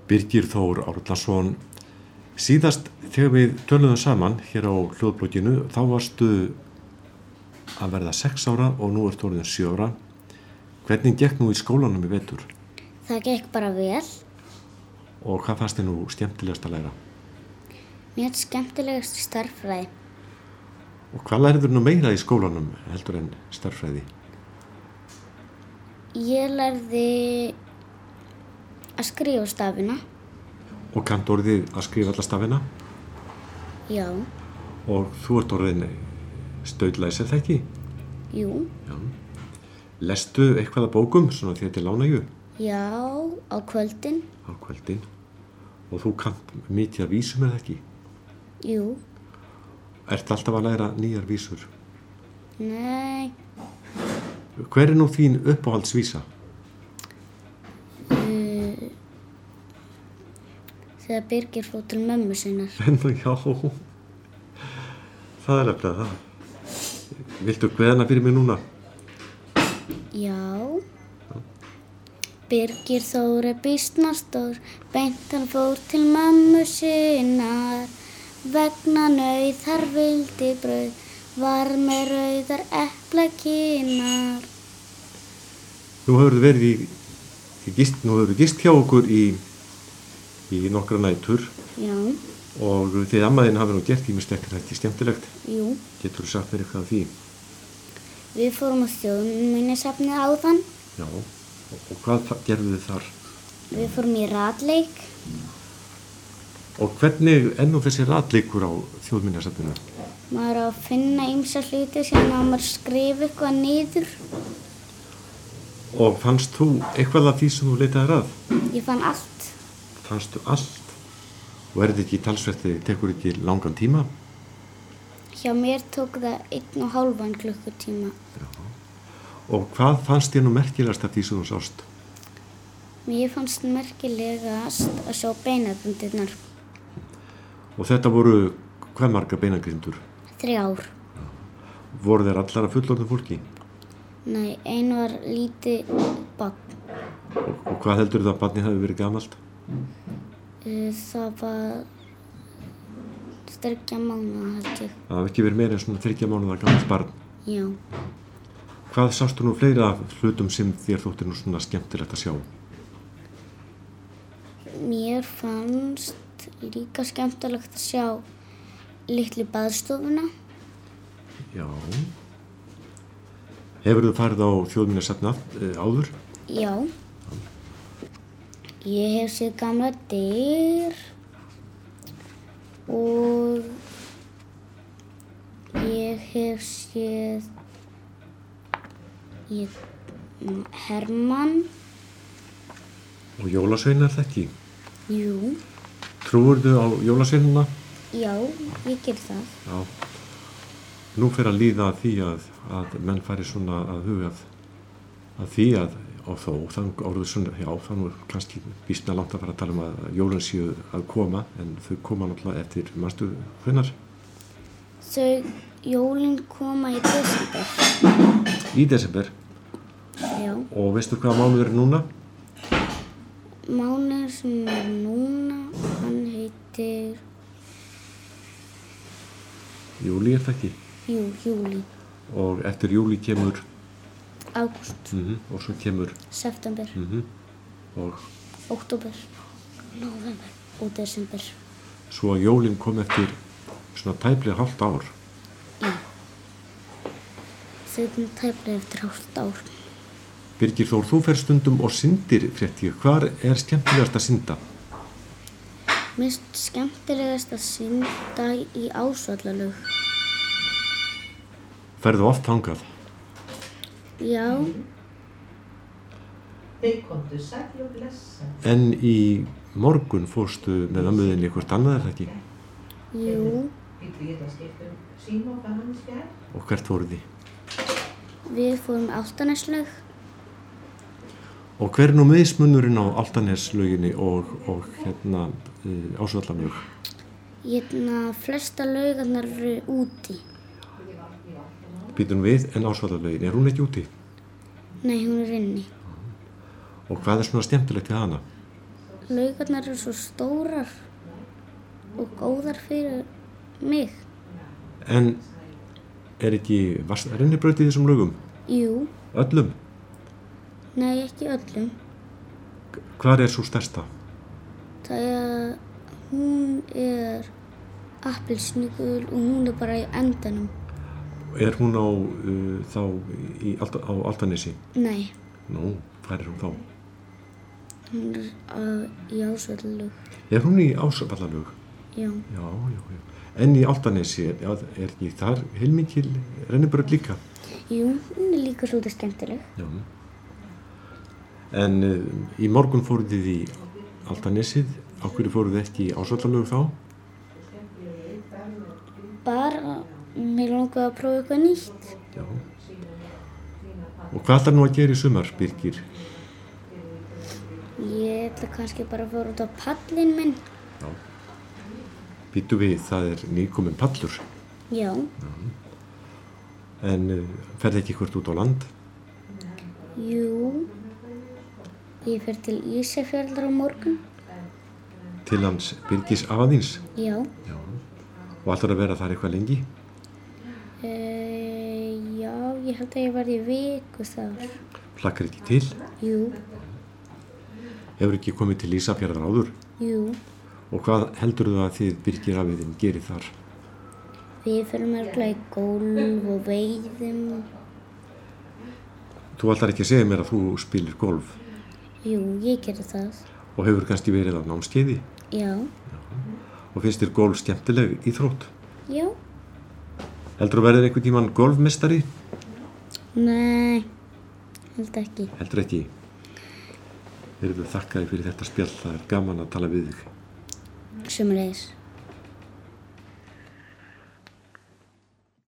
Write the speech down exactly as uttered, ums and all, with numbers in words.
Birgir Þór Árnason, síðast þegar við töluðum saman hér á hljóðblokinu, þá varstu að verða sex ára og nú ertu orðin sjö ára. Hvernig gekk nú í skólanum í vetur? Það gekk bara vel. Og hvað fannst þér nú skemmtilegast að læra? Mér er skemmtilegast stærðfræði. Og hvað lærður nú meira í skólanum heldur en stærðfræði? Ég lærði að skrifa stafina. Og kanntu orðið að skrifa alla stafina? Já. Og þú ert orðin staudlæs, er það ekki? Jú. Já. Lestu eitthvað að bókum, svona því þetta er lánægju? Já, á kvöldin. Á kvöldin. Og þú kannt mikið að vísum, er það ekki? Jú. Ertu alltaf að læra nýjar vísur? Nei. Hver er nú þín uppáhaldsvísa? Uh, þegar Birgir fór til mömmu sinnar. Já, það er nefnilega það. Viltu kveðna fyrir mig núna? Já. Birgir Þór er býsna stór, beint hann fór til mömmu sinnar. Vegna nauðar vildi brauð, var með rauðar eplakinnar. Nú hefur þið verið í, í gist, nú hefur þið gist hjá okkur í, í nokkra nætur. Já. Og þið ammaðinn hafi nú gert ýmislegt, er það ekki skemmtilegt? Jú. Getur þú sagt mér eitthvað af því? Við fórum á Þjóðminjasafnið áðan. Já, og, og hvað gerðu þið þar? Við fórum í ratleik. Og hvernig er nú þessi ratleikur á Þjóðminjasafninu? Maður á að finna ýmsa hluti sem á maður skrifa eitthvað niður. Og fannst þú eitthvað af því sem þú leitaðir að? Ég fann allt. Fannstu allt? Og er þetta ekki talsvert, tekur ekki langan tíma? Hjá mér tók það einn og hálfan klukkutíma. Já. Og hvað fannst þér nú merkilegast af því sem þú sást? Mér fannst merkilegast að sjá beinagrindirnar. Og þetta voru hvað margar beinagrindur? Þrjár. Voru þeir allar af fullorðnu fólki? Nei, ein var lítið barn. Og, og hvað heldur það að barnið hafi verið gamalt? Það var þriggja mánaða, held ég. Það hafi ekki verið meira en svona þriggja mánaða gamalt barn? Já. Hvað sástu nú fleira hlutum sem þér þóttir nú svona skemmtilegt að sjá? Mér fannst líka skemmtilegt að sjá litlu baðstofuna. Já. Hefurðu farið á Þjóðminjasafnið e, áður? Já. Ég hef séð gamla dyr og ég hef séð ég, Hermann. Og jólasveinar er það ekki? Jú. Trúirðu á jólasveinana? Já, ég ger það. Já. Nú fer að líða að því að, að menn fari svona að huga að, að því að, og þó, þannig orðið svona, já, þannig er kannski býsna langt að fara að tala um að jólin séu að koma, en þau koma náttúrulega eftir, manstu, hvenær? Þau jólin koma í desember. Í desember? Já. Og veistu hvaða mánuður er núna? Mánuður sem er núna, hann heitir... Júlí er það ekki? Jú, júlí. Og eftir júlí kemur? Ágúst. Mm-hmm. Og svo kemur? September. Mm-hmm. Og? Óttóber, nóvember og desember. Svo að jólin kom eftir svona tæplega hálft ár? Já. Þau kom tæplega eftir hálft ár. Birgir Þór, þú fer stundum og syndir frétti. Hvar er skemmtilegast að synda? Mér finnst skemmtilegast að synda í Ásvallalaug. Ferðu oft þangað? Já. En í morgun fórstu með ömmuðinni eitthvað annað, er það ekki? Jú. Og hvert fóruð þið? Við fórum Álftaneslaug. Og hver er nú mismunurinn á Álftaneslauginni og, og hérna e, Ásvallalaug? Hérna, flesta laugarnar eru úti. Býtum við, en Ásvallalaugin, er hún ekki úti? Nei, hún er inni. Og hvað er svona skemmtilegt við hana? laugarnar eru svo stórar og góðar fyrir mig. En er ekki rennibraut í þessum laugum? Jú. Öllum? Nei, ekki öllum. Hvar er svo stærsta? Það er, hún er appelsínugul og hún er bara í endanum. Er hún á, uh, þá í, á Álftanesi? Nei. Nú, hvar er hún þá? Hún er uh, í Ásvallalög. Er hún í Ásvallalög? Já. Já, já, já. En í Álftanesi, er, er ekki þar heilmikil rennibraut líka? Jú, hún er líka svolítið skemmtileg. Já. En uh, í morgun fóruð þið í Álftanesið, á hverju fóruð þið ekki í Ásvallalög þá? Bara, mér langaði að prófa eitthvað nýtt. Já. Og hvað ætlar nú að gera í sumar, Birgir? Ég ætla kannski bara að fóra út á pallinn minn. Já. Býtu við, það er nýkominn pallur. Já. Já. En uh, ferði ekki hvert út á land? Jú. Ég fer til Ísafjarðar á morgun. Til hans Birgis afa þíns? Já. Já. Og ætlar að vera þar eitthvað lengi? Uh, já, ég held að ég var í viku þar. Hlakkar ekki til? Jú. Hefur ekki komið til Ísafjarðar áður? Jú. Og hvað heldurðu að þið Birgir afið þinn gerir þar? Við fyrir mörgla í golf og veiðum. Þú ætlar ekki að segja mér að þú spilir golf? Jú, ég gerir það. Og hefur kannski verið á námskeiði? Já. Já. Og finnst þér golf skemmtileg íþrótt? Já. Heldur þú verið einhvern tímann golfmeistari? Nei, held ekki. Heldur ekki. Þeir eru þakkaði fyrir þetta spjall, það er gaman að tala við þig. Sömuleiðis.